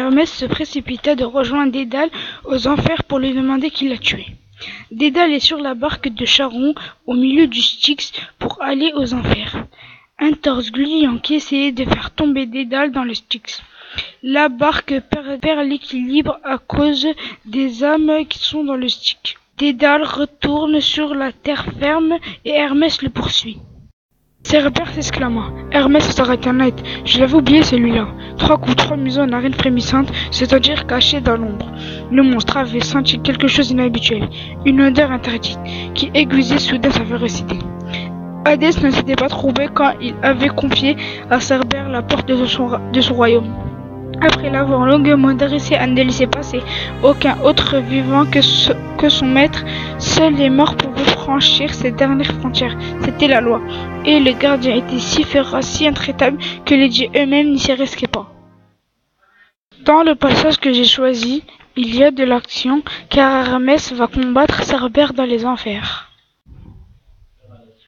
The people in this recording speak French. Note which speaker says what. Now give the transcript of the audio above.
Speaker 1: Hermès se précipita de rejoindre Dédale aux enfers pour lui demander qui l'a tué. Dédale est sur la barque de Charon au milieu du Styx pour aller aux enfers. Un torse gluant qui essayait de faire tomber Dédale dans le Styx. La barque perd l'équilibre à cause des âmes qui sont dans le Styx. Dédale retourne sur la terre ferme et Hermès le poursuit. Cerbère s'exclama. Hermès s'arrêta net. Je l'avais oublié celui-là. 3 coups, 3 museaux, narines frémissantes, c'est-à-dire cachées dans l'ombre. Le monstre avait senti quelque chose d'inhabituel, une odeur interdite, qui aiguisait soudain sa férocité. Hadès ne s'était pas troublé quand il avait confié à Cerbère la porte de son royaume. Après l'avoir longuement dressé à ne laisser passer aucun autre vivant que son maître, seuls les morts pouvaient franchir cette dernière frontière. C'était la loi. Et le gardien était si féroce, si intraitable, que les dieux eux-mêmes n'y s'y risquaient pas. Dans le passage que j'ai choisi, il y a de l'action, car Hermès va combattre Cerbère dans les enfers.